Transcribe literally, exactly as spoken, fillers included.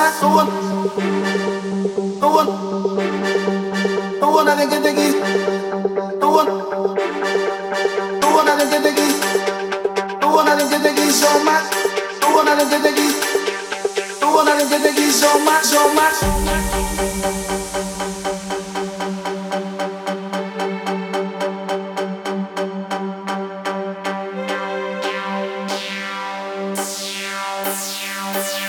más, no one, no one, no one, nadie que te quise, no one, no one, nadie que te quise, no one, nadie que te quiso más, no one, nadie que te quise, no one, nadie que te quiso más, no más. Yeah.